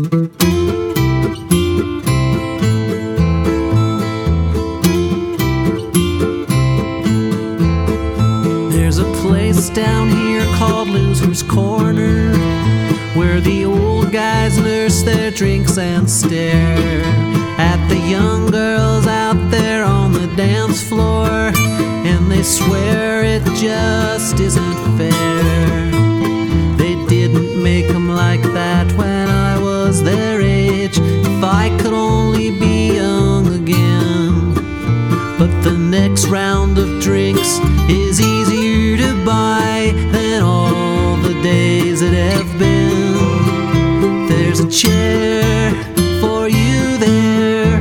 There's a place down here called Loser's Corner, where the old guys nurse their drinks and stare at the young girls out there on the dance floor, and they swear it just isn't fair. They didn't make 'em like that when I was their age. If I could only be young again. But the next round of drinks is easier to buy than all the days that have been. There's a chair for you there.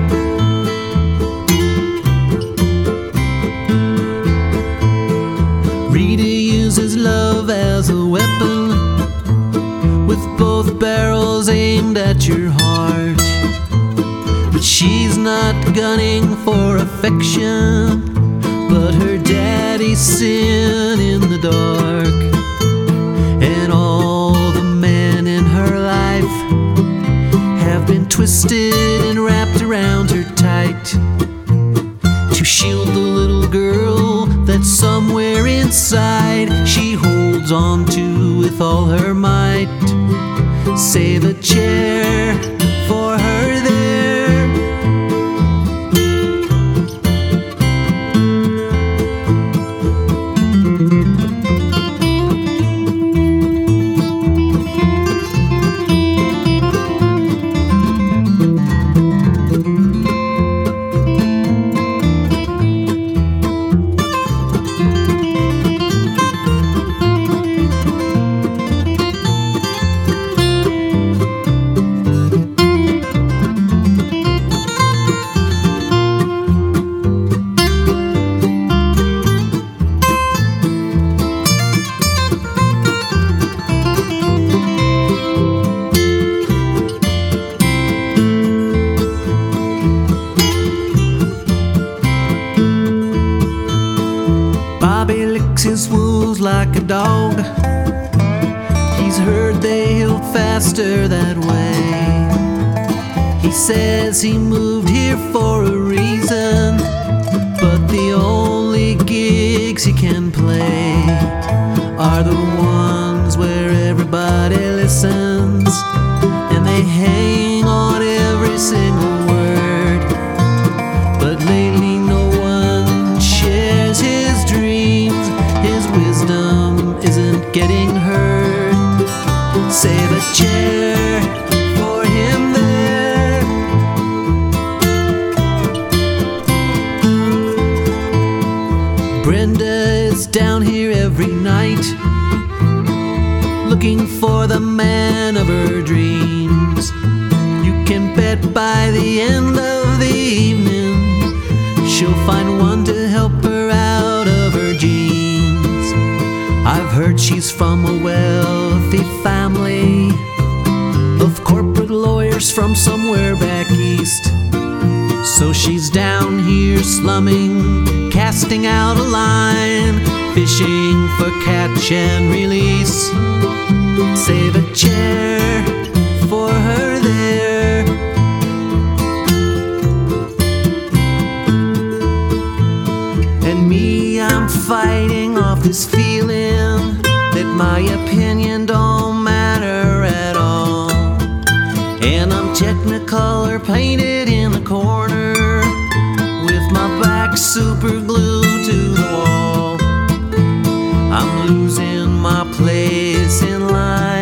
Rita uses love as a weapon, with both barrels aimed at your heart. But she's not gunning for affection, but her daddy's sin in the dark. And all the men in her life have been twisted and wrapped around her tight, to shield the little girl that somewhere inside she holds on to with all her might. Save a chair for her there. Bobby licks his wounds like a dog. He's heard they heal faster that way. He says he moved here for a reason, but the only gigs he can play are the ones where everybody listens, and they hang on every single word. But lately no one shares his dreams. His wisdom isn't getting heard. Save a chair for him there. Brenda is down here every night, looking for the man of her dreams. You can bet by the end of the evening she'll find one to help her out of her jeans. I've heard she's from a wealthy family of corporate lawyers from somewhere back east. So she's down here slumming, casting out a line, fishing for catch and release. Save a chair for her there. And me, I'm fighting off this feeling that my opinion don't matter at all. And I'm Technicolor painted in the corner, with my back super glued to the wall. I'm losing my place in line.